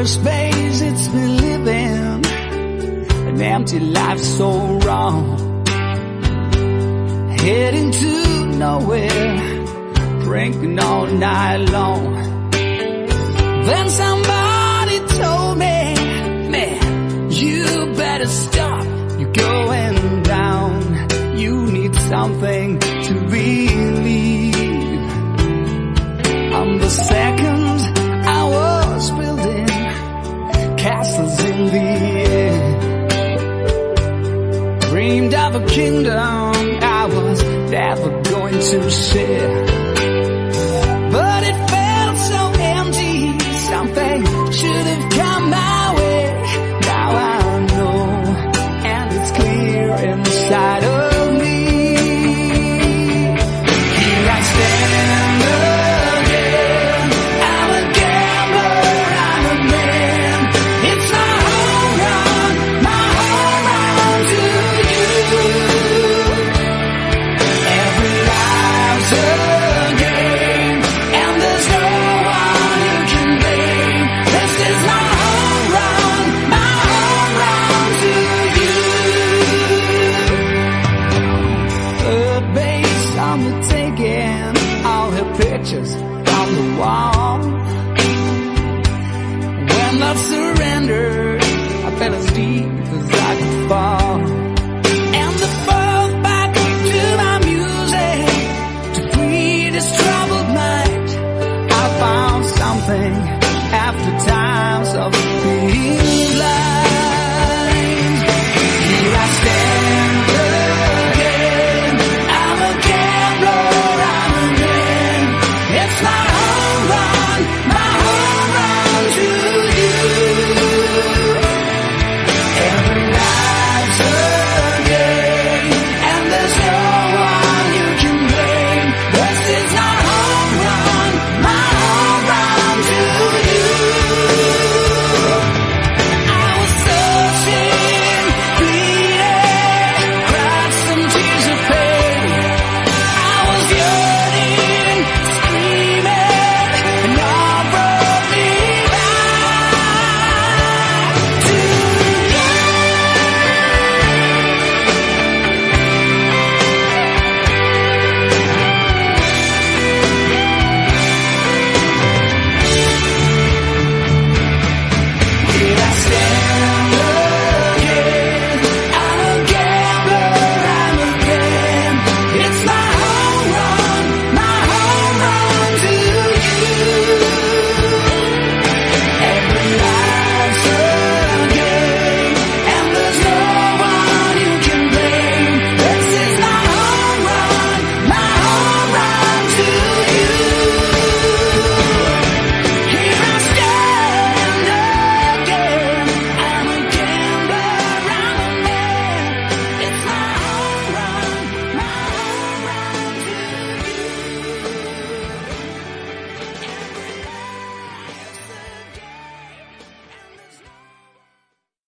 space it's been living, an empty life so wrong, heading to nowhere, drinking all night long. Then somebody told me, man, you better stop, you're going down, you need something to believe. On the second I was building castles in the air, dreamed of a kingdom I was never going to share. But it felt so empty, something should have come my way. Now I know, and it's clear inside of me. Here I stand again, I'm a gambler, I'm a man. It's my home run to you. Every life's a game, and there's no one you can blame. This is my home run to you. Third base on the taking, all her pictures on the wall. When love surrendered, I fell as deep as I could fall. And the fall back to my music to free this troubled mind. I found something after times of being blind. Here I stand again, I'm a gambler, I'm a man. It's my